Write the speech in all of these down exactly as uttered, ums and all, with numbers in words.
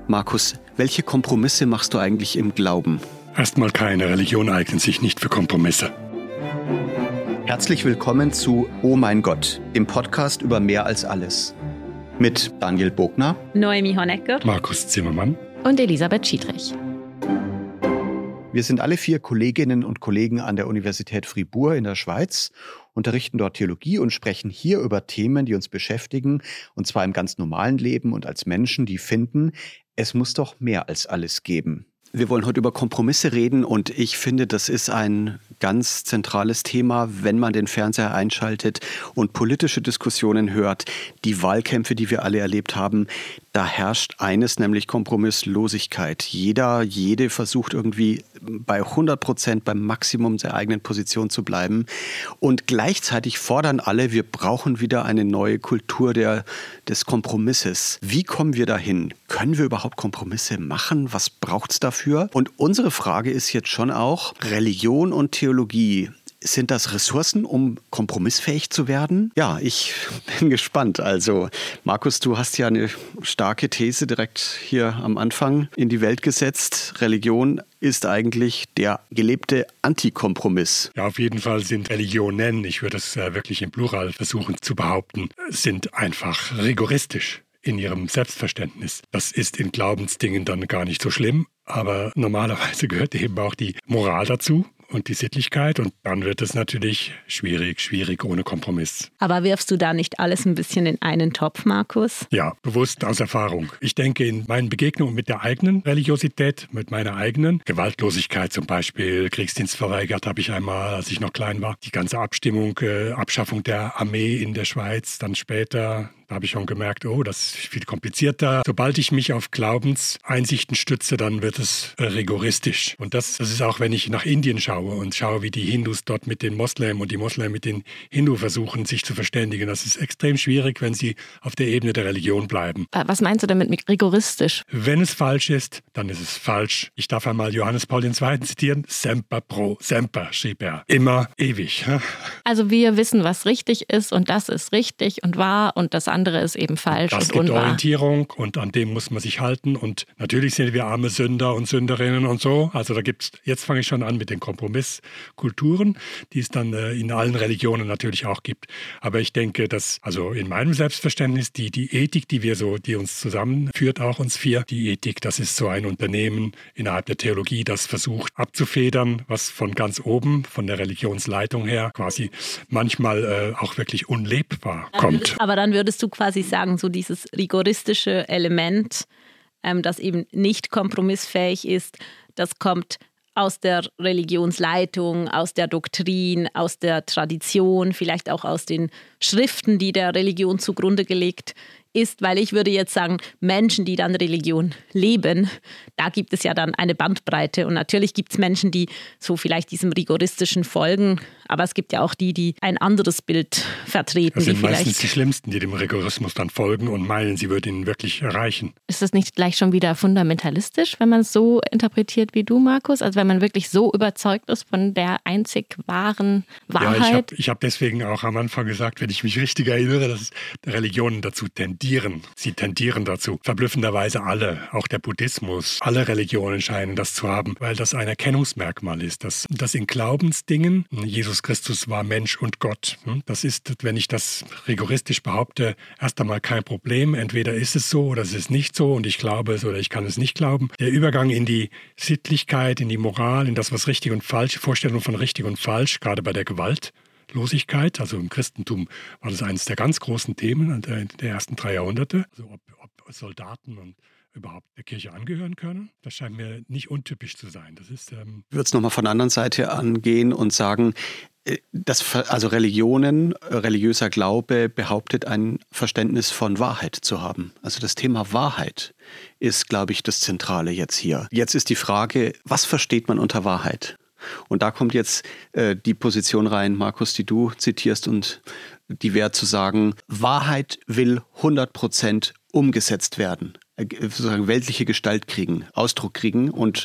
Markus, welche Kompromisse machst du eigentlich im Glauben? Erstmal keine. Religion eignet sich nicht für Kompromisse. Herzlich willkommen zu Oh mein Gott, dem Podcast über mehr als alles. Mit Daniel Bogner, Noemi Honecker, Markus Zimmermann und Elisabeth Schiedrich. Wir sind alle vier Kolleginnen und Kollegen an der Universität Fribourg in der Schweiz, unterrichten dort Theologie und sprechen hier über Themen, die uns beschäftigen, und zwar im ganz normalen Leben und als Menschen, die finden, es muss doch mehr als alles geben. Wir wollen heute über Kompromisse reden und ich finde, das ist ein ganz zentrales Thema, wenn man den Fernseher einschaltet und politische Diskussionen hört. Die Wahlkämpfe, die wir alle erlebt haben, da herrscht eines, nämlich Kompromisslosigkeit. Jeder, jede versucht irgendwie bei hundert Prozent beim Maximum der eigenen Position zu bleiben. Und gleichzeitig fordern alle, wir brauchen wieder eine neue Kultur der, des Kompromisses. Wie kommen wir dahin? Können wir überhaupt Kompromisse machen? Was braucht es dafür? Und unsere Frage ist jetzt schon auch, Religion und Theologie, sind das Ressourcen, um kompromissfähig zu werden? Ja, ich bin gespannt. Also, Markus, du hast ja eine starke These direkt hier am Anfang in die Welt gesetzt. Religion ist eigentlich der gelebte Antikompromiss. Ja, auf jeden Fall sind Religionen, ich würde es äh, wirklich im Plural versuchen zu behaupten, sind einfach rigoristisch in ihrem Selbstverständnis. Das ist in Glaubensdingen dann gar nicht so schlimm, aber normalerweise gehört eben auch die Moral dazu und die Sittlichkeit, und dann wird es natürlich schwierig, schwierig ohne Kompromiss. Aber wirfst du da nicht alles ein bisschen in einen Topf, Markus? Ja, bewusst aus Erfahrung. Ich denke, in meinen Begegnungen mit der eigenen Religiosität, mit meiner eigenen Gewaltlosigkeit zum Beispiel, Kriegsdienst verweigert habe ich einmal, als ich noch klein war, die ganze Abstimmung, äh, Abschaffung der Armee in der Schweiz, dann später. Da habe ich schon gemerkt, oh, das ist viel komplizierter. Sobald ich mich auf Glaubenseinsichten stütze, dann wird es äh, rigoristisch. Und das, das ist auch, wenn ich nach Indien schaue und schaue, wie die Hindus dort mit den Moslems und die Moslems mit den Hindu versuchen, sich zu verständigen. Das ist extrem schwierig, wenn sie auf der Ebene der Religion bleiben. Was meinst du damit mit rigoristisch? Wenn es falsch ist, dann ist es falsch. Ich darf einmal Johannes Paul der Zweite zitieren. Semper pro semper, schrieb er. Immer ewig. Also wir wissen, was richtig ist, und das ist richtig und wahr, und das andere andere ist eben falsch das und gibt unwahr. Orientierung, und an dem muss man sich halten, und natürlich sind wir arme Sünder und Sünderinnen und so. Also da gibt's, jetzt fange ich schon an mit den Kompromisskulturen, die es dann äh, in allen Religionen natürlich auch gibt. Aber ich denke, dass also in meinem Selbstverständnis die, die Ethik, die wir so, die uns zusammenführt, auch uns vier, die Ethik, das ist so ein Unternehmen innerhalb der Theologie, das versucht abzufedern, was von ganz oben, von der Religionsleitung her, quasi manchmal äh, auch wirklich unlebbar kommt. Aber dann würdest du quasi sagen, so dieses rigoristische Element, ähm, das eben nicht kompromissfähig ist, das kommt aus der Religionsleitung, aus der Doktrin, aus der Tradition, vielleicht auch aus den Schriften, die der Religion zugrunde gelegt ist, weil ich würde jetzt sagen, Menschen, die dann Religion leben, da gibt es ja dann eine Bandbreite, und natürlich gibt es Menschen, die so vielleicht diesem rigoristischen folgen, aber es gibt ja auch die, die ein anderes Bild vertreten. Das sind die meistens vielleicht die Schlimmsten, die dem Rigorismus dann folgen und meinen, sie würden ihn wirklich erreichen. Ist das nicht gleich schon wieder fundamentalistisch, wenn man es so interpretiert wie du, Markus? Also wenn man wirklich so überzeugt ist von der einzig wahren Wahrheit? Ja, ich habe ich hab deswegen auch am Anfang gesagt, wenn ich mich richtig erinnere, dass Religionen dazu tendieren. Sie tendieren dazu. Verblüffenderweise alle, auch der Buddhismus, alle Religionen scheinen das zu haben, weil das ein Erkennungsmerkmal ist. Dass, dass in Glaubensdingen, Jesus Christus war Mensch und Gott. Das ist, wenn ich das rigoristisch behaupte, erst einmal kein Problem. Entweder ist es so oder es ist nicht so, und ich glaube es oder ich kann es nicht glauben. Der Übergang in die Sittlichkeit, in die Moral, in das, was richtig und falsch, Vorstellung von richtig und falsch, gerade bei der Gewalt, Losigkeit. Also im Christentum war das eines der ganz großen Themen der, der ersten drei Jahrhunderte. Also ob, ob Soldaten und überhaupt der Kirche angehören können, das scheint mir nicht untypisch zu sein. Das ist, ähm ich würde es nochmal von der anderen Seite angehen und sagen, dass also Religionen, religiöser Glaube behauptet, ein Verständnis von Wahrheit zu haben. Also das Thema Wahrheit ist, glaube ich, das Zentrale jetzt hier. Jetzt ist die Frage, was versteht man unter Wahrheit? Und da kommt jetzt äh, die Position rein, Markus, die du zitierst, und die wäre zu sagen, Wahrheit will hundert Prozent umgesetzt werden, äh, sozusagen weltliche Gestalt kriegen, Ausdruck kriegen, und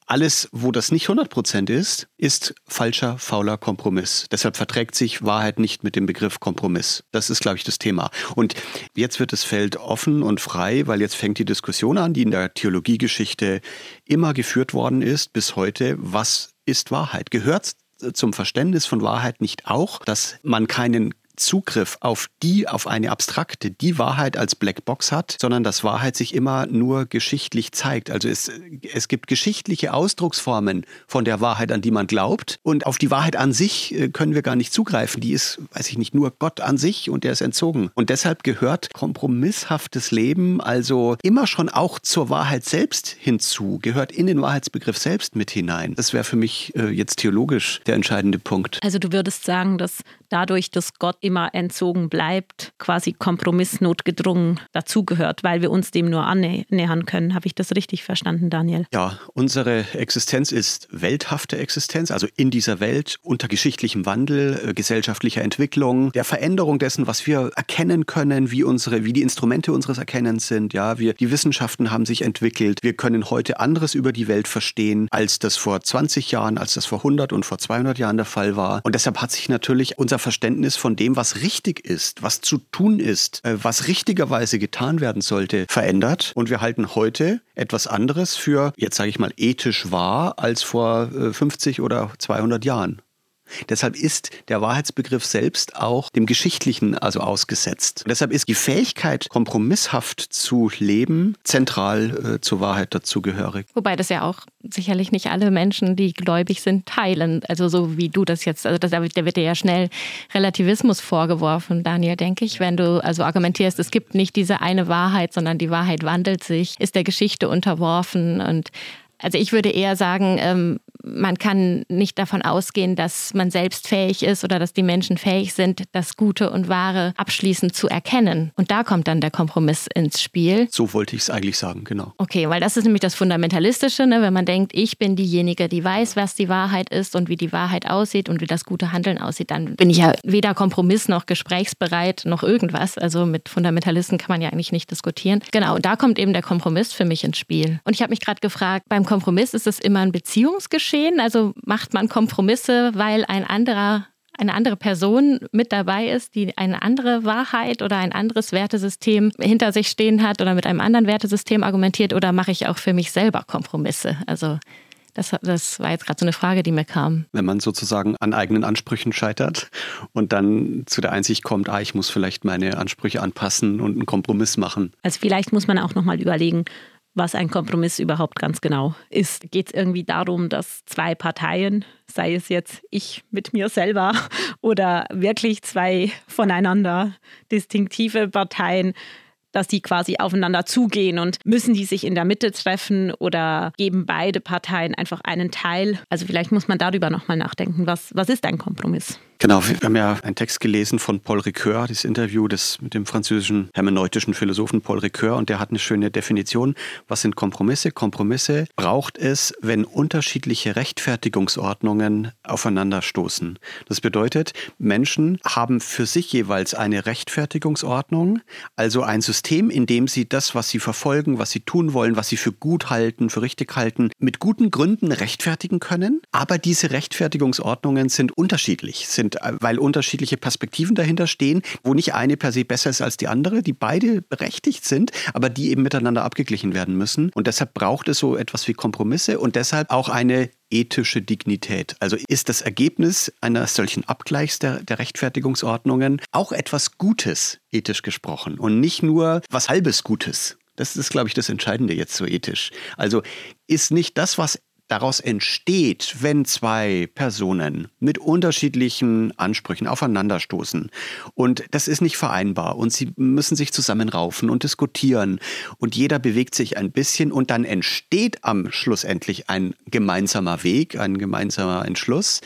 alles, wo das nicht hundert Prozent ist, ist falscher, fauler Kompromiss. Deshalb verträgt sich Wahrheit nicht mit dem Begriff Kompromiss. Das ist, glaube ich, das Thema. Und jetzt wird das Feld offen und frei, weil jetzt fängt die Diskussion an, die in der Theologiegeschichte immer geführt worden ist, bis heute. Was ist Wahrheit? Gehört zum Verständnis von Wahrheit nicht auch, dass man keinen Zugriff auf die, auf eine abstrakte, die Wahrheit als Blackbox hat, sondern dass Wahrheit sich immer nur geschichtlich zeigt. Also es, es gibt geschichtliche Ausdrucksformen von der Wahrheit, an die man glaubt. Und auf die Wahrheit an sich können wir gar nicht zugreifen. Die ist, weiß ich nicht, nur Gott an sich und der ist entzogen. Und deshalb gehört kompromisshaftes Leben also immer schon auch zur Wahrheit selbst hinzu, gehört in den Wahrheitsbegriff selbst mit hinein. Das wäre für mich äh, jetzt theologisch der entscheidende Punkt. Also du würdest sagen, dass dadurch, dass Gott immer entzogen bleibt, quasi kompromissnotgedrungen dazugehört, weil wir uns dem nur annähern können. Habe ich das richtig verstanden, Daniel? Ja, unsere Existenz ist welthafte Existenz, also in dieser Welt unter geschichtlichem Wandel, äh, gesellschaftlicher Entwicklung, der Veränderung dessen, was wir erkennen können, wie unsere, wie die Instrumente unseres Erkennens sind. Ja, wir, die Wissenschaften haben sich entwickelt. Wir können heute anderes über die Welt verstehen, als das vor zwanzig Jahren, als das vor hundert und vor zweihundert Jahren der Fall war. Und deshalb hat sich natürlich unser Verständnis von dem, was richtig ist, was zu tun ist, was richtigerweise getan werden sollte, verändert. Und wir halten heute etwas anderes für, jetzt sage ich mal, ethisch wahr als vor fünfzig oder zweihundert Jahren. Deshalb ist der Wahrheitsbegriff selbst auch dem Geschichtlichen also ausgesetzt. Und deshalb ist die Fähigkeit, kompromisshaft zu leben, zentral äh, zur Wahrheit dazugehörig. Wobei das ja auch sicherlich nicht alle Menschen, die gläubig sind, teilen. Also so wie du das jetzt, also das, da wird dir ja schnell Relativismus vorgeworfen, Daniel, denke ich. Wenn du also argumentierst, es gibt nicht diese eine Wahrheit, sondern die Wahrheit wandelt sich, ist der Geschichte unterworfen. Und also ich würde eher sagen, ähm, man kann nicht davon ausgehen, dass man selbst fähig ist oder dass die Menschen fähig sind, das Gute und Wahre abschließend zu erkennen. Und da kommt dann der Kompromiss ins Spiel. So wollte ich es eigentlich sagen, genau. Okay, weil das ist nämlich das Fundamentalistische, ne? Wenn man denkt, ich bin diejenige, die weiß, was die Wahrheit ist und wie die Wahrheit aussieht und wie das gute Handeln aussieht, dann bin ich ja weder Kompromiss noch gesprächsbereit noch irgendwas. Also mit Fundamentalisten kann man ja eigentlich nicht diskutieren. Genau, und da kommt eben der Kompromiss für mich ins Spiel. Und ich habe mich gerade gefragt, beim Kompromiss ist es immer ein Beziehungsgeschehen? Also macht man Kompromisse, weil ein anderer, eine andere Person mit dabei ist, die eine andere Wahrheit oder ein anderes Wertesystem hinter sich stehen hat oder mit einem anderen Wertesystem argumentiert, oder mache ich auch für mich selber Kompromisse? Also das, das war jetzt gerade so eine Frage, die mir kam. Wenn man sozusagen an eigenen Ansprüchen scheitert und dann zu der Einsicht kommt, ah, ich muss vielleicht meine Ansprüche anpassen und einen Kompromiss machen. Also vielleicht muss man auch nochmal überlegen, was ein Kompromiss überhaupt ganz genau ist. Geht es irgendwie darum, dass zwei Parteien, sei es jetzt ich mit mir selber oder wirklich zwei voneinander distinktive Parteien, dass die quasi aufeinander zugehen, und müssen die sich in der Mitte treffen oder geben beide Parteien einfach einen Teil? Also vielleicht muss man darüber nochmal nachdenken. Was, was ist ein Kompromiss? Genau, wir haben ja einen Text gelesen von Paul Ricoeur, das Interview des, mit dem französischen hermeneutischen Philosophen Paul Ricoeur, und der hat eine schöne Definition. Was sind Kompromisse? Kompromisse braucht es, wenn unterschiedliche Rechtfertigungsordnungen aufeinanderstoßen. Das bedeutet, Menschen haben für sich jeweils eine Rechtfertigungsordnung, also ein System, in dem sie das, was sie verfolgen, was sie tun wollen, was sie für gut halten, für richtig halten, mit guten Gründen rechtfertigen können. Aber diese Rechtfertigungsordnungen sind unterschiedlich, sind weil unterschiedliche Perspektiven dahinter stehen, wo nicht eine per se besser ist als die andere, die beide berechtigt sind, aber die eben miteinander abgeglichen werden müssen. Und deshalb braucht es so etwas wie Kompromisse und deshalb auch eine ethische Dignität. Also ist das Ergebnis eines solchen Abgleichs der, der Rechtfertigungsordnungen auch etwas Gutes, ethisch gesprochen, und nicht nur was halbes Gutes. Das ist, glaube ich, das Entscheidende jetzt so ethisch. Also ist nicht das, was daraus entsteht, wenn zwei Personen mit unterschiedlichen Ansprüchen aufeinanderstoßen. Und das ist nicht vereinbar. Und sie müssen sich zusammenraufen und diskutieren. Und jeder bewegt sich ein bisschen. Und dann entsteht am Schluss endlich ein gemeinsamer Weg, ein gemeinsamer Entschluss.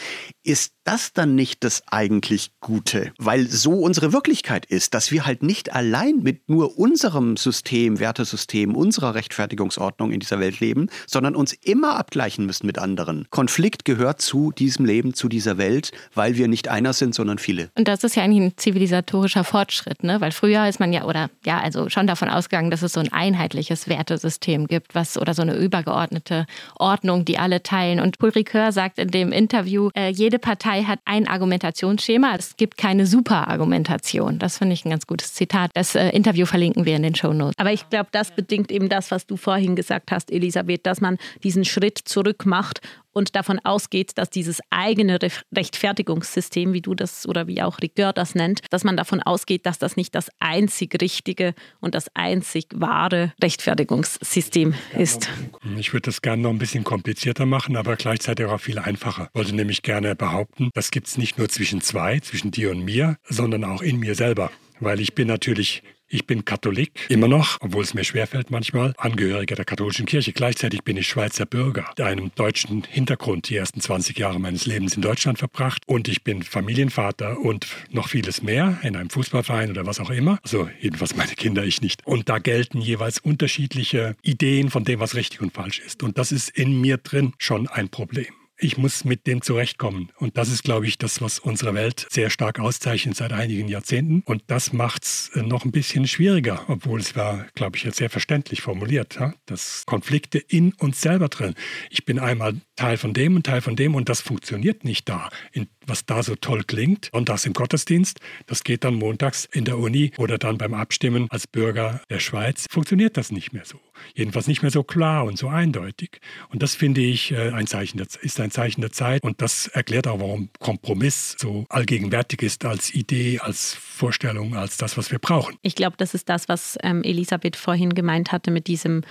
ist das dann nicht das eigentlich Gute? Weil so unsere Wirklichkeit ist, dass wir halt nicht allein mit nur unserem System, Wertesystem, unserer Rechtfertigungsordnung in dieser Welt leben, sondern uns immer abgleichen müssen mit anderen. Konflikt gehört zu diesem Leben, zu dieser Welt, weil wir nicht einer sind, sondern viele. Und das ist ja eigentlich ein zivilisatorischer Fortschritt, ne? Weil früher ist man ja, oder ja, also schon davon ausgegangen, dass es so ein einheitliches Wertesystem gibt, was oder so eine übergeordnete Ordnung, die alle teilen. Und Paul Ricoeur sagt in dem Interview, äh, jede Partei hat ein Argumentationsschema, es gibt keine Superargumentation. Das finde ich ein ganz gutes Zitat. Das äh, Interview verlinken wir in den Shownotes. Aber ich glaube, das bedingt eben das, was du vorhin gesagt hast, Elisabeth, dass man diesen Schritt zurück macht und davon ausgeht, dass dieses eigene Rechtfertigungssystem, wie du das oder wie auch Ricoeur das nennt, dass man davon ausgeht, dass das nicht das einzig richtige und das einzig wahre Rechtfertigungssystem ist. Ich würde das gerne noch ein bisschen komplizierter machen, aber gleichzeitig auch viel einfacher. Ich wollte nämlich gerne behaupten, das gibt es nicht nur zwischen zwei, zwischen dir und mir, sondern auch in mir selber. Weil ich bin natürlich... Ich bin Katholik, immer noch, obwohl es mir schwerfällt manchmal, Angehöriger der katholischen Kirche. Gleichzeitig bin ich Schweizer Bürger, mit einem deutschen Hintergrund, die ersten zwanzig Jahre meines Lebens in Deutschland verbracht. Und ich bin Familienvater und noch vieles mehr, in einem Fußballverein oder was auch immer. Also jedenfalls meine Kinder, ich nicht. Und da gelten jeweils unterschiedliche Ideen von dem, was richtig und falsch ist. Und das ist in mir drin schon ein Problem. Ich muss mit dem zurechtkommen. Und das ist, glaube ich, das, was unsere Welt sehr stark auszeichnet seit einigen Jahrzehnten. Und das macht es noch ein bisschen schwieriger, obwohl es war, glaube ich, jetzt sehr verständlich formuliert, ja? Dass Konflikte in uns selber drin. Ich bin einmal Teil von dem und Teil von dem und das funktioniert nicht da. In, was da so toll klingt, sonntags im Gottesdienst, das geht dann montags in der Uni oder dann beim Abstimmen als Bürger der Schweiz. Funktioniert das nicht mehr so. Jedenfalls nicht mehr so klar und so eindeutig. Und das finde ich ein Zeichen der, ist ein Zeichen der Zeit. Und das erklärt auch, warum Kompromiss so allgegenwärtig ist als Idee, als Vorstellung, als das, was wir brauchen. Ich glaube, das ist das, was ähm, Elisabeth vorhin gemeint hatte mit diesem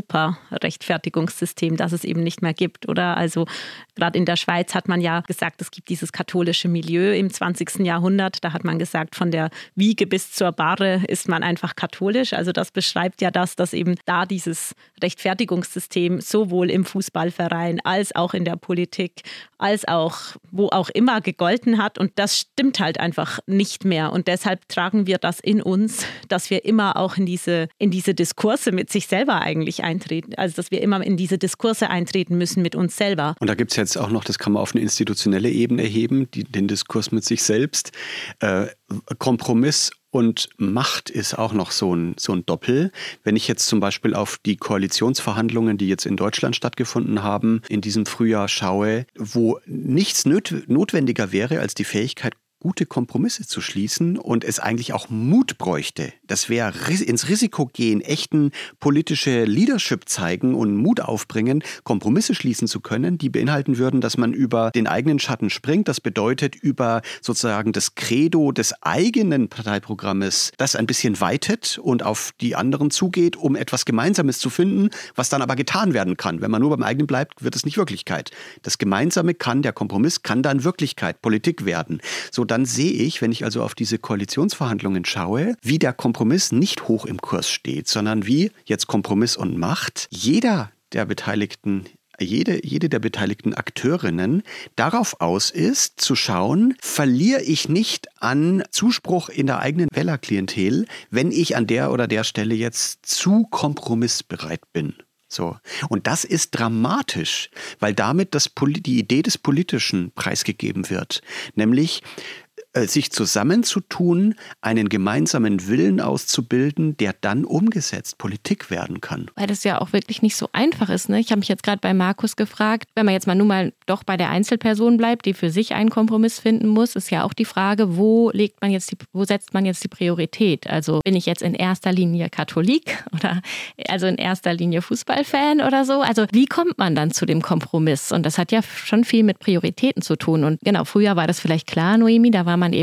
Super-Rechtfertigungssystem, das es eben nicht mehr gibt, oder? Also gerade in der Schweiz hat man ja gesagt, es gibt dieses katholische Milieu im zwanzigsten Jahrhundert. Da hat man gesagt, von der Wiege bis zur Bahre ist man einfach katholisch. Also das beschreibt ja das, dass eben da dieses Rechtfertigungssystem sowohl im Fußballverein als auch in der Politik, als auch wo auch immer gegolten hat. Und das stimmt halt einfach nicht mehr. Und deshalb tragen wir das in uns, dass wir immer auch in diese, in diese Diskurse mit sich selber eigentlich eintreten. Also dass wir immer in diese Diskurse eintreten müssen mit uns selber. Und da gibt es jetzt auch noch, das kann man auf eine institutionelle Ebene heben, die, den Diskurs mit sich selbst. Äh, Kompromiss und Macht ist auch noch so ein, so ein Doppel. Wenn ich jetzt zum Beispiel auf die Koalitionsverhandlungen, die jetzt in Deutschland stattgefunden haben, in diesem Frühjahr schaue, wo nichts notwendiger wäre als die Fähigkeit, gute Kompromisse zu schließen und es eigentlich auch Mut bräuchte. Das wäre ins Risiko gehen, echten politische Leadership zeigen und Mut aufbringen, Kompromisse schließen zu können, die beinhalten würden, dass man über den eigenen Schatten springt. Das bedeutet, über sozusagen das Credo des eigenen Parteiprogrammes das ein bisschen weitet und auf die anderen zugeht, um etwas Gemeinsames zu finden, was dann aber getan werden kann. Wenn man nur beim eigenen bleibt, wird es nicht Wirklichkeit. Das Gemeinsame kann, der Kompromiss kann dann Wirklichkeit, Politik werden. So, dann sehe ich, wenn ich also auf diese Koalitionsverhandlungen schaue, wie der Kompromiss nicht hoch im Kurs steht, sondern wie jetzt Kompromiss und Macht jeder der Beteiligten, jede, jede der beteiligten Akteurinnen darauf aus ist, zu schauen, verliere ich nicht an Zuspruch in der eigenen Wählerklientel, wenn ich an der oder der Stelle jetzt zu kompromissbereit bin. So. Und das ist dramatisch, weil damit das, die Idee des Politischen preisgegeben wird. Nämlich sich zusammenzutun, einen gemeinsamen Willen auszubilden, der dann umgesetzt Politik werden kann. Weil das ja auch wirklich nicht so einfach ist. Ne? Ich habe mich jetzt gerade bei Markus gefragt, wenn man jetzt mal nun mal doch bei der Einzelperson bleibt, die für sich einen Kompromiss finden muss, ist ja auch die Frage, wo legt man jetzt die, wo setzt man jetzt die Priorität? Also bin ich jetzt in erster Linie Katholik oder also in erster Linie Fußballfan oder so? Also wie kommt man dann zu dem Kompromiss? Und das hat ja schon viel mit Prioritäten zu tun. Und genau, früher war das vielleicht klar, Noemi, da war man man eben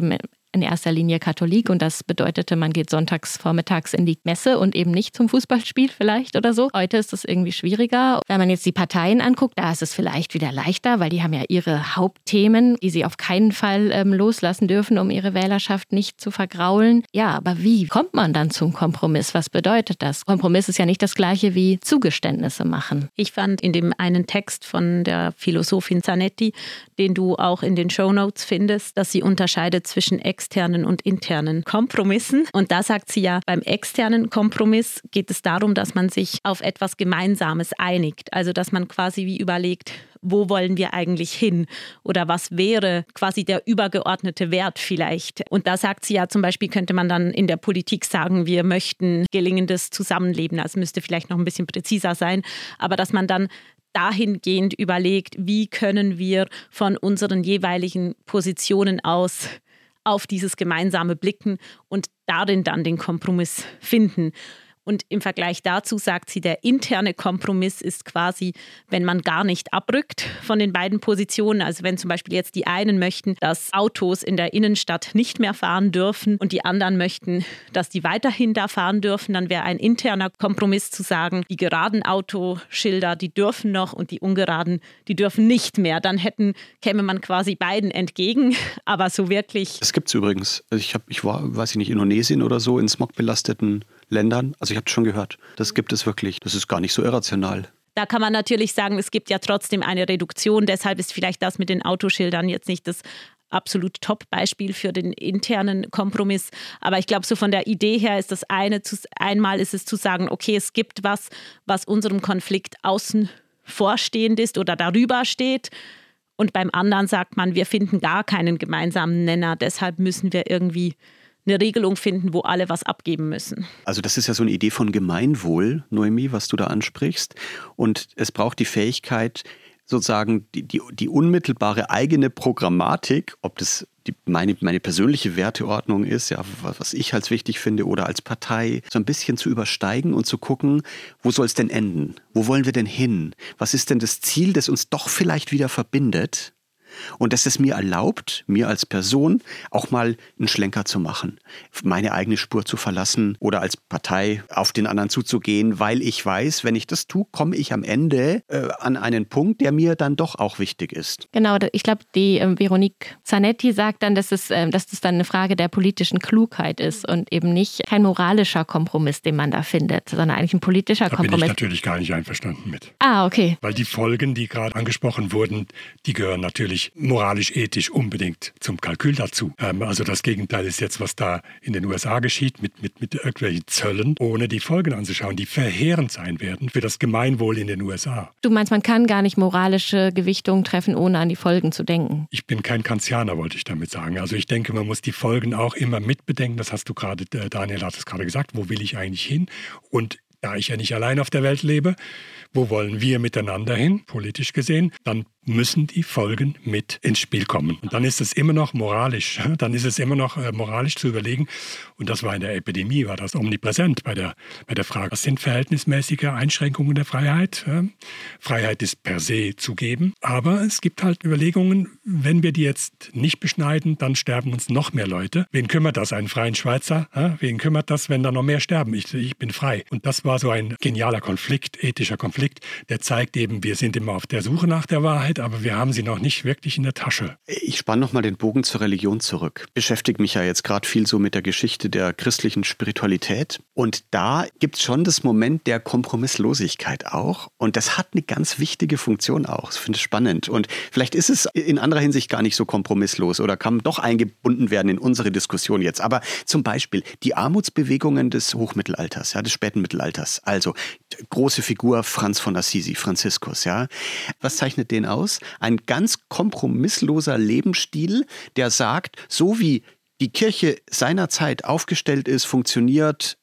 in erster Linie Katholik und das bedeutete, man geht sonntags vormittags in die Messe und eben nicht zum Fußballspiel vielleicht oder so. Heute ist das irgendwie schwieriger. Wenn man jetzt die Parteien anguckt, da ist es vielleicht wieder leichter, weil die haben ja ihre Hauptthemen, die sie auf keinen Fall ähm, loslassen dürfen, um ihre Wählerschaft nicht zu vergraulen. Ja, aber wie kommt man dann zum Kompromiss? Was bedeutet das? Kompromiss ist ja nicht das Gleiche wie Zugeständnisse machen. Ich fand in dem einen Text von der Philosophin Zanetti, den du auch in den Shownotes findest, dass sie unterscheidet zwischen externen und internen Kompromissen. Und da sagt sie ja, beim externen Kompromiss geht es darum, dass man sich auf etwas Gemeinsames einigt. Also dass man quasi wie überlegt, wo wollen wir eigentlich hin? Oder was wäre quasi der übergeordnete Wert vielleicht? Und da sagt sie ja zum Beispiel, könnte man dann in der Politik sagen, wir möchten gelingendes Zusammenleben. Das müsste vielleicht noch ein bisschen präziser sein. Aber dass man dann dahingehend überlegt, wie können wir von unseren jeweiligen Positionen aus auf dieses Gemeinsame blicken und darin dann den Kompromiss finden. Und im Vergleich dazu sagt sie, der interne Kompromiss ist quasi, wenn man gar nicht abrückt von den beiden Positionen. Also wenn zum Beispiel jetzt die einen möchten, dass Autos in der Innenstadt nicht mehr fahren dürfen und die anderen möchten, dass die weiterhin da fahren dürfen, dann wäre ein interner Kompromiss zu sagen, die geraden Autoschilder, die dürfen noch und die ungeraden, die dürfen nicht mehr. Dann hätten, käme man quasi beiden entgegen, aber so wirklich. Das gibt es übrigens. Also ich, hab, ich war, weiß ich nicht, Indonesien oder so, in smogbelasteten Ländern. Also ich habe es schon gehört. Das gibt es wirklich. Das ist gar nicht so irrational. Da kann man natürlich sagen, es gibt ja trotzdem eine Reduktion. Deshalb ist vielleicht das mit den Autoschildern jetzt nicht das absolut Top-Beispiel für den internen Kompromiss. Aber ich glaube, so von der Idee her ist das eine, zu, einmal ist es zu sagen, okay, es gibt was, was unserem Konflikt außen vorstehend ist oder darüber steht. Und beim anderen sagt man, wir finden gar keinen gemeinsamen Nenner. Deshalb müssen wir irgendwie eine Regelung finden, wo alle was abgeben müssen. Also das ist ja so eine Idee von Gemeinwohl, Noemi, was du da ansprichst. Und es braucht die Fähigkeit, sozusagen die, die, die unmittelbare eigene Programmatik, ob das die, meine, meine persönliche Werteordnung ist, ja, was ich als wichtig finde oder als Partei, so ein bisschen zu übersteigen und zu gucken, wo soll es denn enden? Wo wollen wir denn hin? Was ist denn das Ziel, das uns doch vielleicht wieder verbindet? Und dass es mir erlaubt, mir als Person auch mal einen Schlenker zu machen, meine eigene Spur zu verlassen oder als Partei auf den anderen zuzugehen, weil ich weiß, wenn ich das tue, komme ich am Ende äh, an einen Punkt, der mir dann doch auch wichtig ist. Genau, ich glaube, die äh, Veronique Zanetti sagt dann, dass es, äh, dass das dann eine Frage der politischen Klugheit ist und eben nicht kein moralischer Kompromiss, den man da findet, sondern eigentlich ein politischer da Kompromiss. Da bin ich natürlich gar nicht einverstanden mit. Ah, okay. Weil die Folgen, die gerade angesprochen wurden, die gehören natürlich moralisch-ethisch unbedingt zum Kalkül dazu. Ähm, also das Gegenteil ist jetzt, was da in den U S A geschieht mit, mit, mit irgendwelchen Zöllen, ohne die Folgen anzuschauen, die verheerend sein werden für das Gemeinwohl in den U S A. Du meinst, man kann gar nicht moralische Gewichtungen treffen, ohne an die Folgen zu denken? Ich bin kein Kantianer, wollte ich damit sagen. Also ich denke, man muss die Folgen auch immer mitbedenken. Das hast du gerade, Daniel hat es gerade gesagt, wo will ich eigentlich hin? Und da ich ja nicht allein auf der Welt lebe, wo wollen wir miteinander hin, politisch gesehen, dann müssen die Folgen mit ins Spiel kommen. Und dann ist es immer noch moralisch, dann ist es immer noch äh, moralisch zu überlegen, und das war in der Epidemie, war das omnipräsent bei der, bei der Frage, was sind verhältnismäßige Einschränkungen der Freiheit? Ja? Freiheit ist per se zu geben, aber es gibt halt Überlegungen, wenn wir die jetzt nicht beschneiden, dann sterben uns noch mehr Leute. Wen kümmert das, einen freien Schweizer? Ja? Wen kümmert das, wenn da noch mehr sterben? Ich, ich bin frei. Und das war so ein genialer Konflikt, ethischer Konflikt, der zeigt eben, wir sind immer auf der Suche nach der Wahrheit, aber wir haben sie noch nicht wirklich in der Tasche. Ich spanne nochmal den Bogen zur Religion zurück. Beschäftige mich ja jetzt gerade viel so mit der Geschichte der christlichen Spiritualität. Und da gibt es schon das Moment der Kompromisslosigkeit auch. Und das hat eine ganz wichtige Funktion auch. Das finde ich spannend. Und vielleicht ist es in anderer Hinsicht gar nicht so kompromisslos oder kann doch eingebunden werden in unsere Diskussion jetzt. Aber zum Beispiel die Armutsbewegungen des Hochmittelalters, ja, des späten Mittelalters. Also große Figur Franz von Assisi, Franziskus. Ja. Was zeichnet den aus? Ein ganz kompromissloser Lebensstil, der sagt, so wie die Kirche seiner Zeit aufgestellt ist, funktioniert,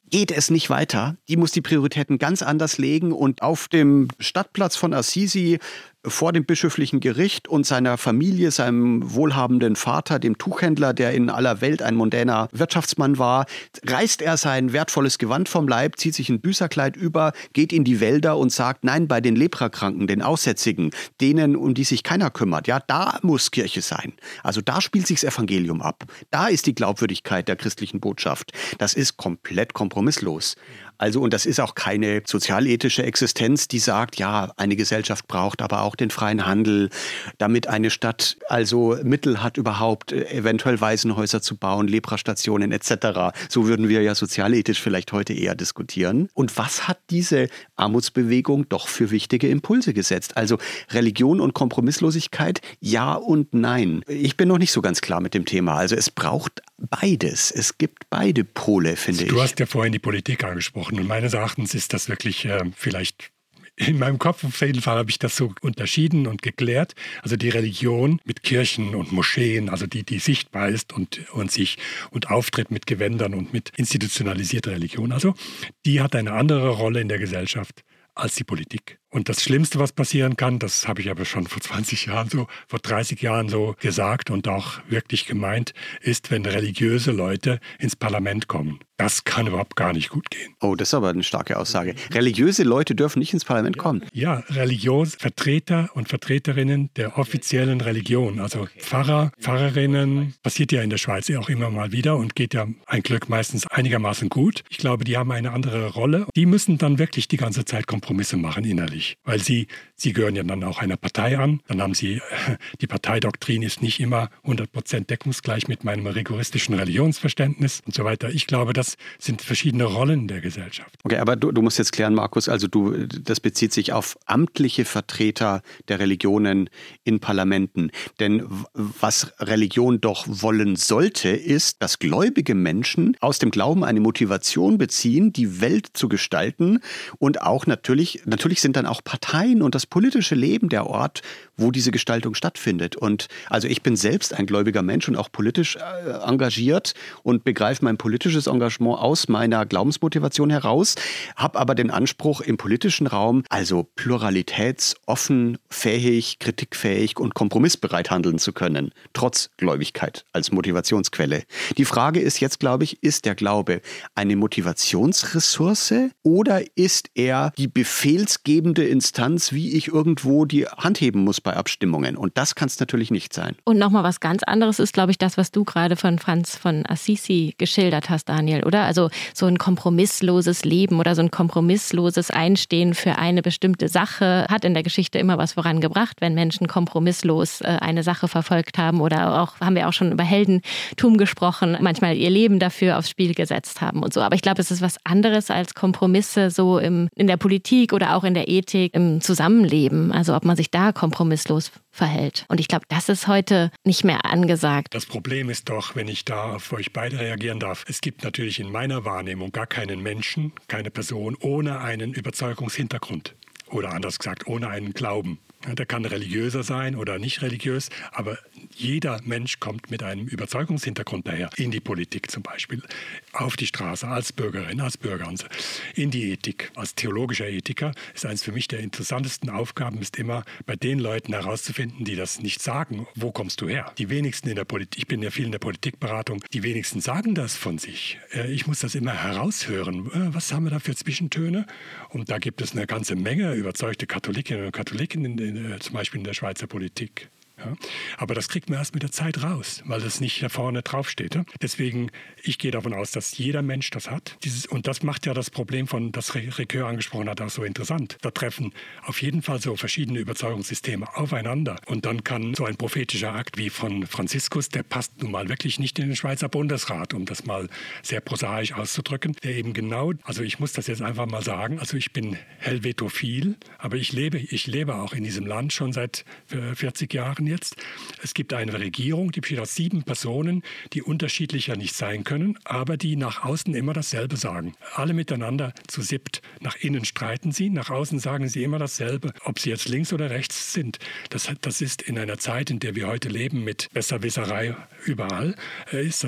geht es nicht weiter. Die muss die Prioritäten ganz anders legen und auf dem Stadtplatz von Assisi vor dem bischöflichen Gericht und seiner Familie, seinem wohlhabenden Vater, dem Tuchhändler, der in aller Welt ein mondäner Wirtschaftsmann war, reißt er sein wertvolles Gewand vom Leib, zieht sich ein Büßerkleid über, geht in die Wälder und sagt, nein, bei den Leprakranken, den Aussätzigen, denen, um die sich keiner kümmert, ja, da muss Kirche sein. Also da spielt sich das Evangelium ab. Da ist die Glaubwürdigkeit der christlichen Botschaft. Das ist komplett kompromisslos. Also, und das ist auch keine sozialethische Existenz, die sagt, ja, eine Gesellschaft braucht aber auch den freien Handel, damit eine Stadt also Mittel hat, überhaupt eventuell Waisenhäuser zu bauen, Leprastationen et cetera. So würden wir ja sozialethisch vielleicht heute eher diskutieren. Und was hat diese Armutsbewegung doch für wichtige Impulse gesetzt? Also Religion und Kompromisslosigkeit, ja und nein. Ich bin noch nicht so ganz klar mit dem Thema. Also es braucht beides. Es gibt beide Pole, finde ich. Du hast ja vorhin die Politik angesprochen und meines Erachtens ist das wirklich äh, vielleicht... In meinem Kopf auf jeden Fall habe ich das so unterschieden und geklärt. Also die Religion mit Kirchen und Moscheen, also die, die sichtbar ist und, und sich und auftritt mit Gewändern und mit institutionalisierter Religion. Also die hat eine andere Rolle in der Gesellschaft als die Politik. Und das Schlimmste, was passieren kann, das habe ich aber schon vor zwanzig Jahren so, vor dreißig Jahren so gesagt und auch wirklich gemeint, ist, wenn religiöse Leute ins Parlament kommen. Das kann überhaupt gar nicht gut gehen. Oh, das ist aber eine starke Aussage. Religiöse Leute dürfen nicht ins Parlament kommen. Ja, religiöse Vertreter und Vertreterinnen der offiziellen Religion. Also Pfarrer, Pfarrerinnen, passiert ja in der Schweiz auch immer mal wieder und geht ja ein Glück meistens einigermaßen gut. Ich glaube, die haben eine andere Rolle. Die müssen dann wirklich die ganze Zeit Kompromisse machen innerlich. Weil sie, sie gehören ja dann auch einer Partei an. Dann haben sie, die Parteidoktrin ist nicht immer hundert Prozent deckungsgleich mit meinem rigoristischen Religionsverständnis und so weiter. Ich glaube, das sind verschiedene Rollen der Gesellschaft. Okay, aber du, du musst jetzt klären, Markus, also du, das bezieht sich auf amtliche Vertreter der Religionen in Parlamenten. Denn was Religion doch wollen sollte, ist, dass gläubige Menschen aus dem Glauben eine Motivation beziehen, die Welt zu gestalten und auch natürlich, natürlich sind dann auch Parteien und das politische Leben der Ort, wo diese Gestaltung stattfindet. Und also ich bin selbst ein gläubiger Mensch und auch politisch äh, engagiert und begreife mein politisches Engagement aus meiner Glaubensmotivation heraus, habe aber den Anspruch im politischen Raum, also pluralitätsoffen, fähig, kritikfähig und kompromissbereit handeln zu können, trotz Gläubigkeit als Motivationsquelle. Die Frage ist jetzt, glaube ich, ist der Glaube eine Motivationsressource oder ist er die befehlsgebende Instanz, wie ich irgendwo die Hand heben muss bei Abstimmungen? Und das kann es natürlich nicht sein. Und nochmal was ganz anderes ist, glaube ich, das, was du gerade von Franz von Assisi geschildert hast, Daniel, oder? Also so ein kompromissloses Leben oder so ein kompromissloses Einstehen für eine bestimmte Sache hat in der Geschichte immer was vorangebracht, wenn Menschen kompromisslos eine Sache verfolgt haben oder auch, haben wir auch schon über Heldentum gesprochen, manchmal ihr Leben dafür aufs Spiel gesetzt haben und so. Aber ich glaube, es ist was anderes als Kompromisse so im, in der Politik oder auch in der Ethik, im Zusammenleben. Also ob man sich da kompromisslos verhält. Und ich glaube, das ist heute nicht mehr angesagt. Das Problem ist doch, wenn ich da auf euch beide reagieren darf, es gibt natürlich in meiner Wahrnehmung gar keinen Menschen, keine Person ohne einen Überzeugungshintergrund. Oder anders gesagt, ohne einen Glauben. Der kann religiöser sein oder nicht religiös, aber jeder Mensch kommt mit einem Überzeugungshintergrund daher. In die Politik zum Beispiel, auf die Straße, als Bürgerin, als Bürger und so. In die Ethik, als theologischer Ethiker ist eines für mich der interessantesten Aufgaben, ist immer bei den Leuten herauszufinden, die das nicht sagen. Wo kommst du her? Die wenigsten in der Politik, ich bin ja viel in der Politikberatung, die wenigsten sagen das von sich. Ich muss das immer heraushören. Was haben wir da für Zwischentöne? Und da gibt es eine ganze Menge überzeugte Katholikinnen und Katholiken in den zum Beispiel in der Schweizer Politik. Ja. Aber das kriegt man erst mit der Zeit raus, weil das nicht da vorne draufsteht. Ja. Deswegen, ich gehe davon aus, dass jeder Mensch das hat. Dieses, und das macht ja das Problem, von das Ricoeur angesprochen hat, auch so interessant. Da treffen auf jeden Fall so verschiedene Überzeugungssysteme aufeinander. Und dann kann so ein prophetischer Akt wie von Franziskus, der passt nun mal wirklich nicht in den Schweizer Bundesrat, um das mal sehr prosaisch auszudrücken, der eben genau, also ich muss das jetzt einfach mal sagen, also ich bin helvetophil, aber ich lebe, ich lebe auch in diesem Land schon seit vierzig Jahren jetzt. Es gibt eine Regierung, die besteht aus sieben Personen, die unterschiedlicher nicht sein können, aber die nach außen immer dasselbe sagen. Alle miteinander zu siebt. Nach innen streiten sie, nach außen sagen sie immer dasselbe. Ob sie jetzt links oder rechts sind, das, das ist in einer Zeit, in der wir heute leben, mit Besserwisserei überall, ist das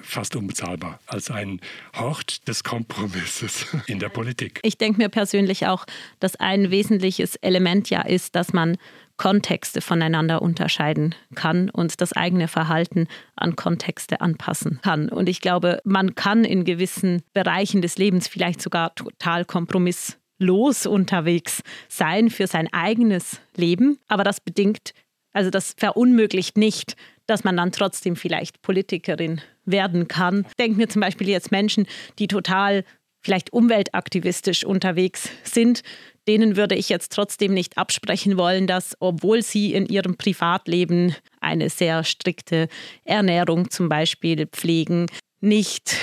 fast unbezahlbar als ein Hort des Kompromisses in der Politik. Ich denke mir persönlich auch, dass ein wesentliches Element ja ist, dass man Kontexte voneinander unterscheiden kann und das eigene Verhalten an Kontexte anpassen kann. Und ich glaube, man kann in gewissen Bereichen des Lebens vielleicht sogar total kompromisslos unterwegs sein für sein eigenes Leben. Aber das bedingt, also das verunmöglicht nicht, dass man dann trotzdem vielleicht Politikerin werden kann. Ich denke mir zum Beispiel jetzt Menschen, die total vielleicht umweltaktivistisch unterwegs sind, denen würde ich jetzt trotzdem nicht absprechen wollen, dass, obwohl sie in ihrem Privatleben eine sehr strikte Ernährung zum Beispiel pflegen, nicht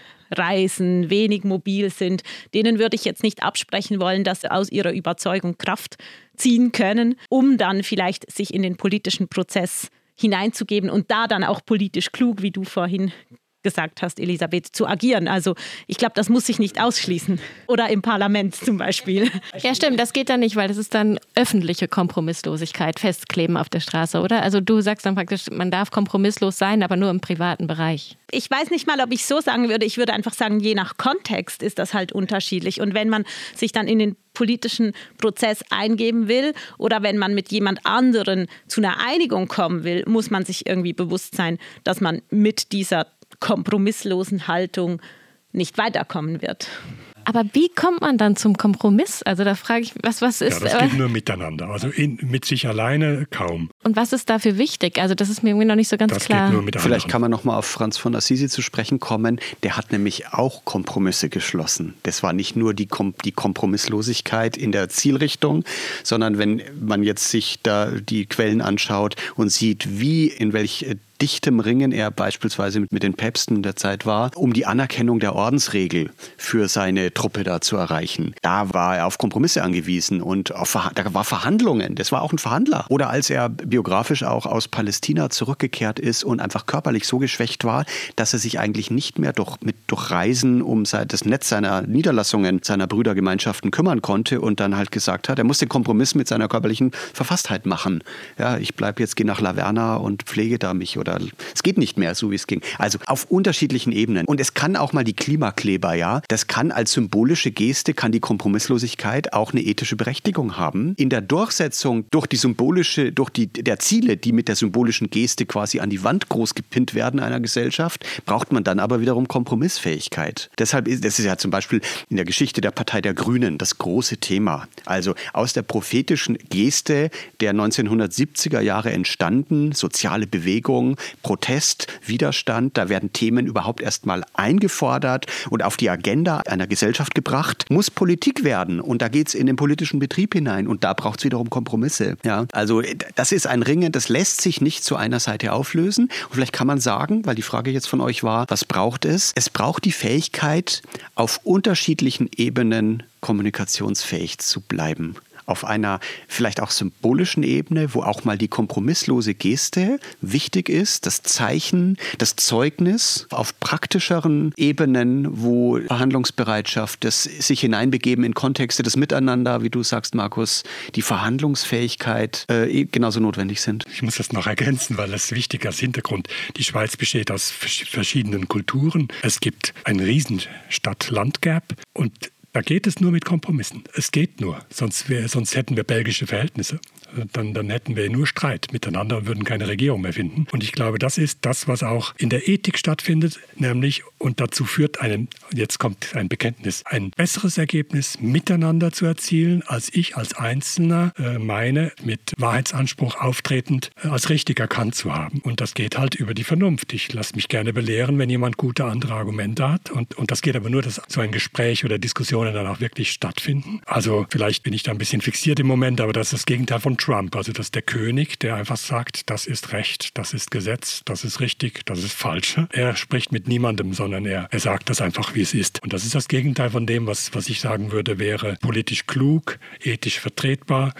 reisen, wenig mobil sind, denen würde ich jetzt nicht absprechen wollen, dass sie aus ihrer Überzeugung Kraft ziehen können, um dann vielleicht sich in den politischen Prozess hineinzugeben und da dann auch politisch klug, wie du vorhin gesagt hast, Elisabeth, zu agieren. Also ich glaube, das muss sich nicht ausschließen. Oder im Parlament zum Beispiel. Ja, stimmt, das geht dann nicht, weil das ist dann öffentliche Kompromisslosigkeit, Festkleben auf der Straße, oder? Also du sagst dann praktisch, man darf kompromisslos sein, aber nur im privaten Bereich. Ich weiß nicht mal, ob ich so sagen würde. Ich würde einfach sagen, je nach Kontext ist das halt unterschiedlich. Und wenn man sich dann in den politischen Prozess eingeben will oder wenn man mit jemand anderen zu einer Einigung kommen will, muss man sich irgendwie bewusst sein, dass man mit dieser kompromisslosen Haltung nicht weiterkommen wird. Aber wie kommt man dann zum Kompromiss? Also da frage ich, was, was ist... Ja, das geht nur miteinander, also in, mit sich alleine kaum. Und was ist dafür wichtig? Also das ist mir irgendwie noch nicht so ganz das klar. Geht nur mit Vielleicht kann man noch mal auf Franz von Assisi zu sprechen kommen. Der hat nämlich auch Kompromisse geschlossen. Das war nicht nur die, Kom- die Kompromisslosigkeit in der Zielrichtung, sondern wenn man jetzt sich da die Quellen anschaut und sieht, wie, in welch dichtem Ringen er beispielsweise mit den Päpsten der Zeit war, um die Anerkennung der Ordensregel für seine Truppe da zu erreichen. Da war er auf Kompromisse angewiesen und auf Verha- da war Verhandlungen. Das war auch ein Verhandler. Oder als er biografisch auch aus Palästina zurückgekehrt ist und einfach körperlich so geschwächt war, dass er sich eigentlich nicht mehr durch, mit, durch Reisen um das Netz seiner Niederlassungen, seiner Brüdergemeinschaften kümmern konnte und dann halt gesagt hat, er muss den Kompromiss mit seiner körperlichen Verfasstheit machen. Ja, ich bleibe jetzt, gehe nach Laverna und pflege da mich oder es geht nicht mehr so, wie es ging. Also auf unterschiedlichen Ebenen. Und es kann auch mal die Klimakleber, ja. Das kann als symbolische Geste, kann die Kompromisslosigkeit auch eine ethische Berechtigung haben. In der Durchsetzung durch die symbolische, durch die der Ziele, die mit der symbolischen Geste quasi an die Wand groß gepinnt werden einer Gesellschaft, braucht man dann aber wiederum Kompromissfähigkeit. Deshalb ist, das ist ja zum Beispiel in der Geschichte der Partei der Grünen das große Thema. Also aus der prophetischen Geste der neunzehnhundertsiebziger Jahre entstanden, soziale Bewegung, Protest, Widerstand, da werden Themen überhaupt erstmal eingefordert und auf die Agenda einer Gesellschaft gebracht, muss Politik werden und da geht es in den politischen Betrieb hinein und da braucht es wiederum Kompromisse. Ja, also das ist ein Ringen, das lässt sich nicht zu einer Seite auflösen und vielleicht kann man sagen, weil die Frage jetzt von euch war, was braucht es? Es braucht die Fähigkeit, auf unterschiedlichen Ebenen kommunikationsfähig zu bleiben. Auf einer vielleicht auch symbolischen Ebene, wo auch mal die kompromisslose Geste wichtig ist, das Zeichen, das Zeugnis, auf praktischeren Ebenen, wo Verhandlungsbereitschaft, das sich hineinbegeben in Kontexte, das Miteinander, wie du sagst, Markus, die Verhandlungsfähigkeit äh, genauso notwendig sind. Ich muss das noch ergänzen, weil das wichtig als Hintergrund. Die Schweiz besteht aus verschiedenen Kulturen. Es gibt ein riesen Stadt-Land-Gap und da geht es nur mit Kompromissen. Es geht nur. Sonst, wär, sonst hätten wir belgische Verhältnisse. Dann, dann hätten wir nur Streit miteinander und würden keine Regierung mehr finden. Und ich glaube, das ist das, was auch in der Ethik stattfindet, nämlich, und dazu führt einen, jetzt kommt ein Bekenntnis, ein besseres Ergebnis miteinander zu erzielen, als ich als Einzelner äh, meine, mit Wahrheitsanspruch auftretend äh, als richtig erkannt zu haben. Und das geht halt über die Vernunft. Ich lasse mich gerne belehren, wenn jemand gute andere Argumente hat. Und, und das geht aber nur, dass so ein Gespräch oder Diskussionen dann auch wirklich stattfinden. Also vielleicht bin ich da ein bisschen fixiert im Moment, aber das ist das Gegenteil von Trump. Also das ist der König, der einfach sagt, das ist Recht, das ist Gesetz, das ist richtig, das ist falsch. Er spricht mit niemandem, sondern er, er sagt das einfach, wie es ist. Und das ist das Gegenteil von dem, was, was ich sagen würde, wäre politisch klug, ethisch vertretbar,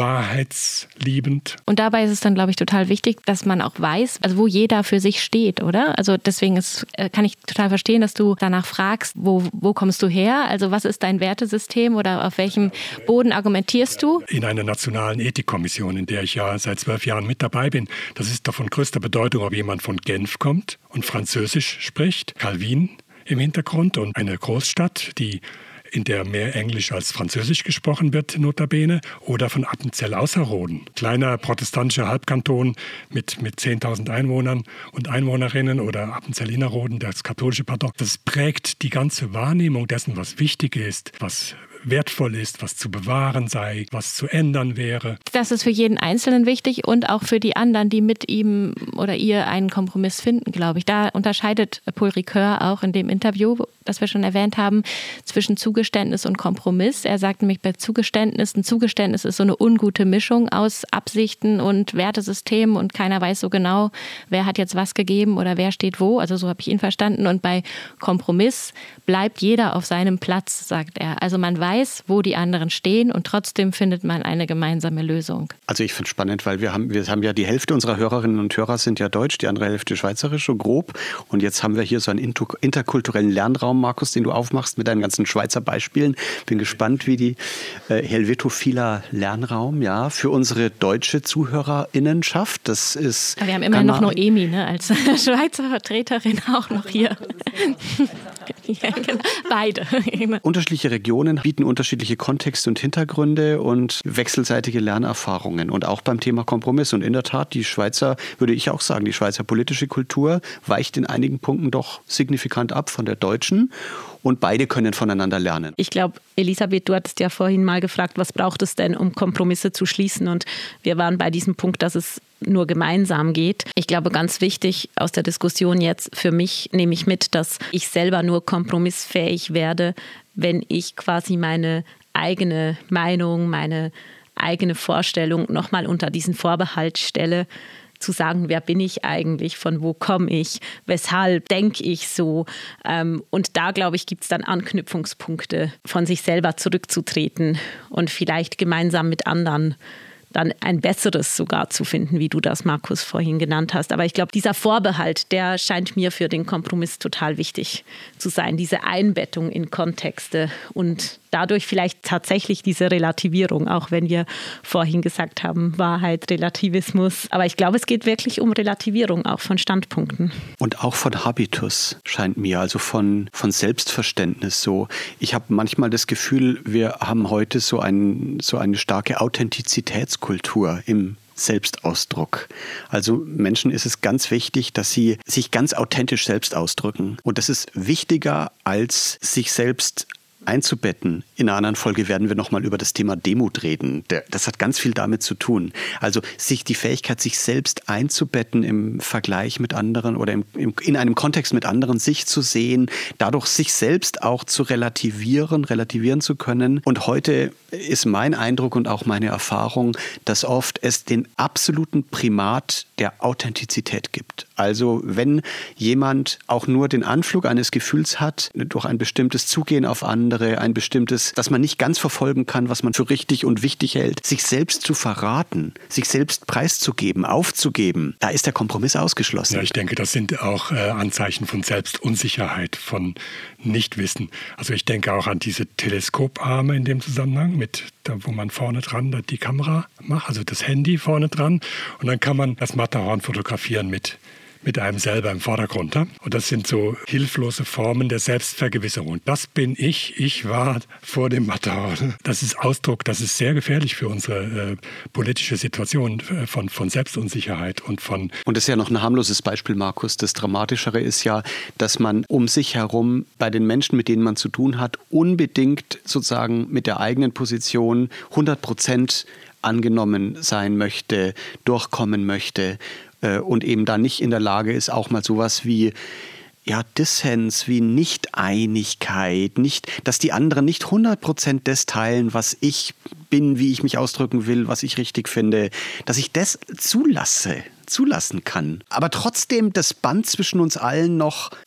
wahrheitsliebend. Und dabei ist es dann, glaube ich, total wichtig, dass man auch weiß, also wo jeder für sich steht, oder? Also deswegen ist, kann ich total verstehen, dass du danach fragst, wo, wo kommst du her? Also was ist dein Wertesystem oder auf welchem Boden argumentierst du? In einer nationalen Ethik Genf-Kommission, in der ich ja seit zwölf Jahren mit dabei bin. Das ist doch von größter Bedeutung, ob jemand von Genf kommt und Französisch spricht, Calvin im Hintergrund und eine Großstadt, die in der mehr Englisch als Französisch gesprochen wird, notabene, oder von Appenzell Ausserrhoden. Kleiner protestantischer Halbkanton mit, mit zehntausend Einwohnern und Einwohnerinnen oder Appenzell Innerrhoden, das katholische Pardon. Das prägt die ganze Wahrnehmung dessen, was wichtig ist, was wertvoll ist, was zu bewahren sei, was zu ändern wäre. Das ist für jeden Einzelnen wichtig und auch für die anderen, die mit ihm oder ihr einen Kompromiss finden, glaube ich. Da unterscheidet Paul Ricoeur auch in dem Interview, das wir schon erwähnt haben, zwischen Zugeständnis und Kompromiss. Er sagt nämlich bei Zugeständnis, ein Zugeständnis ist so eine ungute Mischung aus Absichten und Wertesystemen und keiner weiß so genau, wer hat jetzt was gegeben oder wer steht wo. Also so habe ich ihn verstanden. Und bei Kompromiss bleibt jeder auf seinem Platz, sagt er. Also man weiß, wo die anderen stehen und trotzdem findet man eine gemeinsame Lösung. Also ich finde es spannend, weil wir haben, wir haben ja die Hälfte unserer Hörerinnen und Hörer sind ja deutsch, die andere Hälfte schweizerisch, so grob. Und jetzt haben wir hier so einen interkulturellen Lernraum, Markus, den du aufmachst mit deinen ganzen Schweizer Beispielen. Bin gespannt, wie die äh, Helvetophiler Lernraum ja für unsere deutsche ZuhörerInnen schafft. Das ist. Aber wir haben immer noch Noemi, ne, als Schweizer Vertreterin auch noch hier. Ja, genau. Beide. Unterschiedliche Regionen bieten unterschiedliche Kontexte und Hintergründe und wechselseitige Lernerfahrungen. Und auch beim Thema Kompromiss. Und in der Tat, die Schweizer, würde ich auch sagen, die Schweizer politische Kultur weicht in einigen Punkten doch signifikant ab von der deutschen. Und beide können voneinander lernen. Ich glaube, Elisabeth, du hattest ja vorhin mal gefragt, was braucht es denn, um Kompromisse zu schließen? Und wir waren bei diesem Punkt, dass es nur gemeinsam geht. Ich glaube, ganz wichtig aus der Diskussion jetzt für mich nehme ich mit, dass ich selber nur kompromissfähig werde, wenn ich quasi meine eigene Meinung, meine eigene Vorstellung nochmal unter diesen Vorbehalt stelle, zu sagen, wer bin ich eigentlich, von wo komme ich, weshalb denke ich so. Und da, glaube ich, gibt es dann Anknüpfungspunkte, von sich selber zurückzutreten und vielleicht gemeinsam mit anderen dann ein besseres sogar zu finden, wie du das, Markus, vorhin genannt hast. Aber ich glaube, dieser Vorbehalt, der scheint mir für den Kompromiss total wichtig zu sein. Diese Einbettung in Kontexte und dadurch vielleicht tatsächlich diese Relativierung, auch wenn wir vorhin gesagt haben, Wahrheit, Relativismus. Aber ich glaube, es geht wirklich um Relativierung, auch von Standpunkten. Und auch von Habitus, scheint mir, also von, von Selbstverständnis so. Ich habe manchmal das Gefühl, wir haben heute so, ein, so eine starke Authentizitätskultur im Selbstausdruck. Also Menschen ist es ganz wichtig, dass sie sich ganz authentisch selbst ausdrücken. Und das ist wichtiger als sich selbst einzubetten. In einer anderen Folge werden wir nochmal über das Thema Demut reden. Das hat ganz viel damit zu tun. Also sich die Fähigkeit, sich selbst einzubetten im Vergleich mit anderen oder im, im, in einem Kontext mit anderen, sich zu sehen, dadurch sich selbst auch zu relativieren, relativieren zu können. Und heute ist mein Eindruck und auch meine Erfahrung, dass oft es den absoluten Primat der Authentizität gibt. Also wenn jemand auch nur den Anflug eines Gefühls hat, durch ein bestimmtes Zugehen auf andere, ein bestimmtes, das man nicht ganz verfolgen kann, was man für richtig und wichtig hält, sich selbst zu verraten, sich selbst preiszugeben, aufzugeben, da ist der Kompromiss ausgeschlossen. Ja, ich denke, das sind auch äh, Anzeichen von Selbstunsicherheit, von Nichtwissen. Also ich denke auch an diese Teleskoparme in dem Zusammenhang, mit, da, wo man vorne dran die Kamera macht, also das Handy vorne dran, und dann kann man das Matterhorn fotografieren mit mit einem selber im Vordergrund. Ja? Und das sind so hilflose Formen der Selbstvergewisserung. Das bin ich, ich war vor dem Matterhorn. Das ist Ausdruck, das ist sehr gefährlich für unsere äh, politische Situation äh, von, von Selbstunsicherheit und von... Und das ist ja noch ein harmloses Beispiel, Markus. Das Dramatischere ist ja, dass man um sich herum bei den Menschen, mit denen man zu tun hat, unbedingt sozusagen mit der eigenen Position hundert Prozent angenommen sein möchte, durchkommen möchte, und eben da nicht in der Lage ist, auch mal sowas wie ja, Dissens, wie Nicht-Einigkeit, nicht, dass die anderen nicht hundert Prozent das teilen, was ich bin, wie ich mich ausdrücken will, was ich richtig finde, dass ich das zulasse, zulassen kann. Aber trotzdem das Band zwischen uns allen noch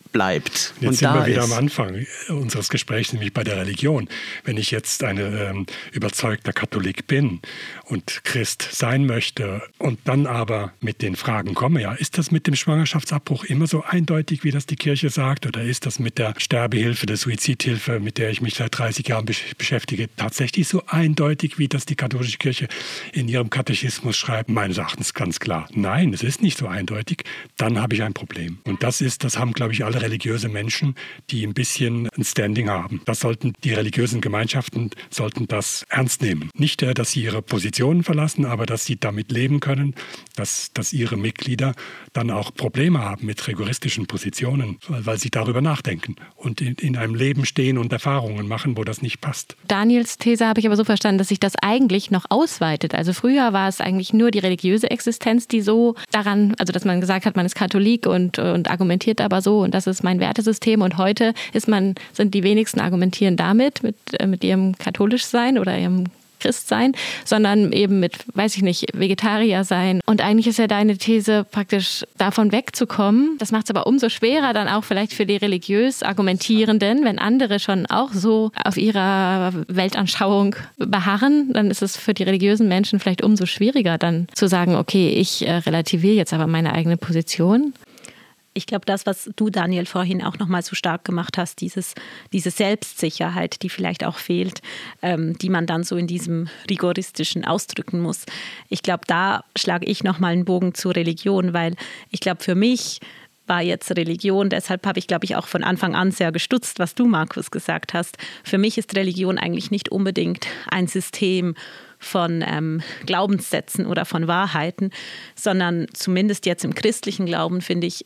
bleibt. Jetzt und sind da wir wieder ist. am Anfang unseres Gesprächs, nämlich bei der Religion. Wenn ich jetzt ein ähm, überzeugter Katholik bin und Christ sein möchte und dann aber mit den Fragen komme, ja, ist das mit dem Schwangerschaftsabbruch immer so eindeutig, wie das die Kirche sagt, oder ist das mit der Sterbehilfe, der Suizidhilfe, mit der ich mich seit dreißig Jahren besch- beschäftige, tatsächlich so eindeutig, wie das die katholische Kirche in ihrem Katechismus schreibt? Meines Erachtens ganz klar, nein, es ist nicht so eindeutig. Dann habe ich ein Problem. Und das ist, das haben, glaube ich, alle religiöse Menschen, die ein bisschen ein Standing haben. Das sollten die religiösen Gemeinschaften sollten das ernst nehmen. Nicht, dass sie ihre Positionen verlassen, aber dass sie damit leben können, dass, dass ihre Mitglieder dann auch Probleme haben mit rigoristischen Positionen, weil sie darüber nachdenken und in, in einem Leben stehen und Erfahrungen machen, wo das nicht passt. Daniels These habe ich aber so verstanden, dass sich das eigentlich noch ausweitet. Also früher war es eigentlich nur die religiöse Existenz, die so daran, also dass man gesagt hat, man ist Katholik und, und argumentiert aber so und das ist mein Wertesystem, und heute ist man, sind die wenigsten argumentieren damit, mit, mit ihrem Katholischsein oder ihrem Christsein, sondern eben mit, weiß ich nicht, Vegetarier sein. Und eigentlich ist ja deine These praktisch davon wegzukommen. Das macht es aber umso schwerer dann auch vielleicht für die religiös Argumentierenden, wenn andere schon auch so auf ihrer Weltanschauung beharren, dann ist es für die religiösen Menschen vielleicht umso schwieriger dann zu sagen, okay, ich äh, relativiere jetzt aber meine eigene Position. Ich glaube, das, was du, Daniel, vorhin auch nochmal so stark gemacht hast, dieses, diese Selbstsicherheit, die vielleicht auch fehlt, ähm, die man dann so in diesem rigoristischen ausdrücken muss. Ich glaube, da schlage ich nochmal einen Bogen zur Religion, weil ich glaube, für mich war jetzt Religion, deshalb habe ich, glaube ich, auch von Anfang an sehr gestutzt, was du, Markus, gesagt hast. Für mich ist Religion eigentlich nicht unbedingt ein System von ähm, Glaubenssätzen oder von Wahrheiten, sondern zumindest jetzt im christlichen Glauben, finde ich,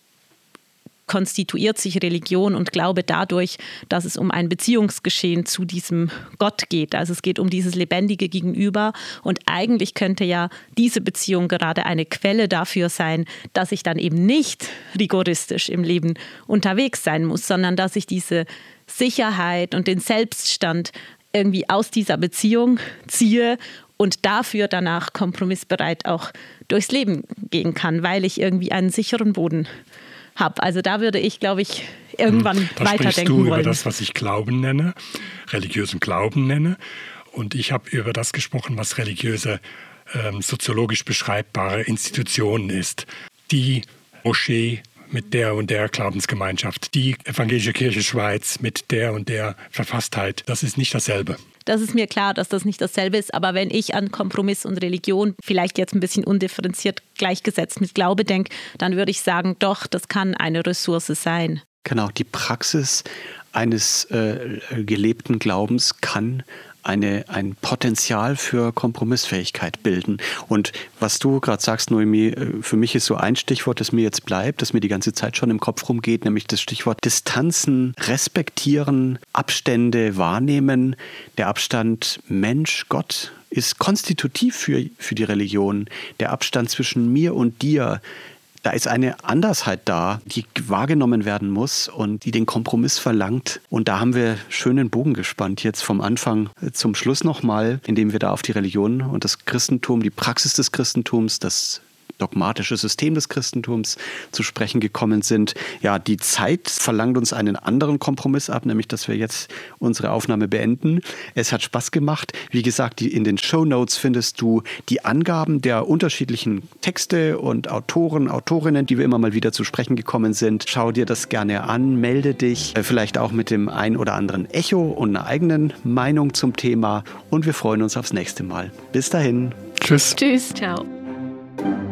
konstituiert sich Religion und Glaube dadurch, dass es um ein Beziehungsgeschehen zu diesem Gott geht. Also es geht um dieses lebendige Gegenüber, und eigentlich könnte ja diese Beziehung gerade eine Quelle dafür sein, dass ich dann eben nicht rigoristisch im Leben unterwegs sein muss, sondern dass ich diese Sicherheit und den Selbststand irgendwie aus dieser Beziehung ziehe und dafür danach kompromissbereit auch durchs Leben gehen kann, weil ich irgendwie einen sicheren Boden habe. Also da würde ich, glaube ich, irgendwann da weiterdenken sprichst du wollen. über das, was ich Glauben nenne, religiösen Glauben nenne. Und ich habe über das gesprochen, was religiöse, ähm, soziologisch beschreibbare Institution ist. Die Moschee mit der und der Glaubensgemeinschaft, die Evangelische Kirche Schweiz mit der und der Verfasstheit, das ist nicht dasselbe. Das ist mir klar, dass das nicht dasselbe ist, aber wenn ich an Kompromiss und Religion vielleicht jetzt ein bisschen undifferenziert gleichgesetzt mit Glaube denke, dann würde ich sagen, doch, das kann eine Ressource sein. Genau, die Praxis eines äh, gelebten Glaubens kann eine, ein Potenzial für Kompromissfähigkeit bilden. Und was du gerade sagst, Noemi, für mich ist so ein Stichwort, das mir jetzt bleibt, das mir die ganze Zeit schon im Kopf rumgeht, nämlich das Stichwort Distanzen, respektieren, Abstände wahrnehmen. Der Abstand Mensch-Gott ist konstitutiv für, für die Religion. Der Abstand zwischen mir und dir, da ist eine Andersheit da, die wahrgenommen werden muss und die den Kompromiss verlangt. Und da haben wir schönen Bogen gespannt, jetzt vom Anfang zum Schluss nochmal, indem wir da auf die Religion und das Christentum, die Praxis des Christentums, das dogmatische System des Christentums zu sprechen gekommen sind. Ja, die Zeit verlangt uns einen anderen Kompromiss ab, nämlich, dass wir jetzt unsere Aufnahme beenden. Es hat Spaß gemacht. Wie gesagt, in den Shownotes findest du die Angaben der unterschiedlichen Texte und Autoren, Autorinnen, die wir immer mal wieder zu sprechen gekommen sind. Schau dir das gerne an, melde dich, vielleicht auch mit dem ein oder anderen Echo und einer eigenen Meinung zum Thema, und wir freuen uns aufs nächste Mal. Bis dahin. Tschüss. Tschüss. Ciao.